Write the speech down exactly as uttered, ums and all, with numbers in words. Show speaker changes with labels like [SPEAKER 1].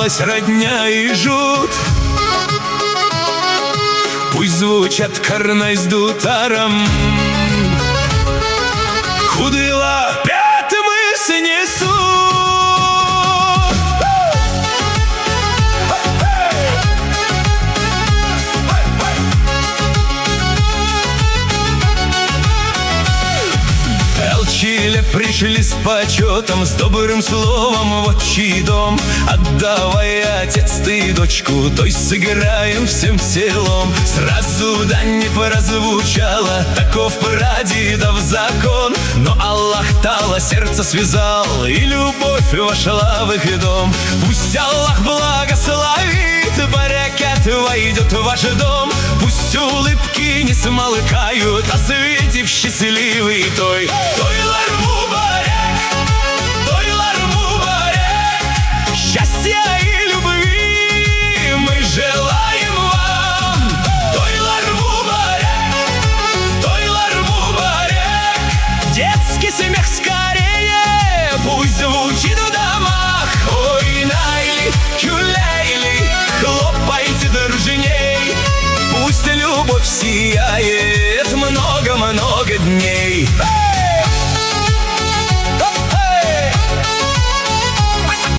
[SPEAKER 1] собралась родня и жут. Пусть звучат карнай с дутаром, худые лапят мы снесут. Чили пришли с почетом, с добрым словом в отчий дом. Отдавай, отец, ты дочку, то есть сыграем всем селом. Сразу да не прозвучало, таков прадедов закон. Но Аллах Таала сердце связал, и любовь вошла в их дом. Пусть Аллах благословит, баракат войдет в ваш дом. Пусть улыбки не смолкают, а свете в счастливый той. Тойлар мубарак, тойлар мубарак, счастья и любви мы желаем вам. Тойлар мубарак, тойлар мубарак, детский смех скорее пусть звучит в домах. Ой, найли, кюлейли, хлопайте дружней, пусть любовь сияет много-много дней.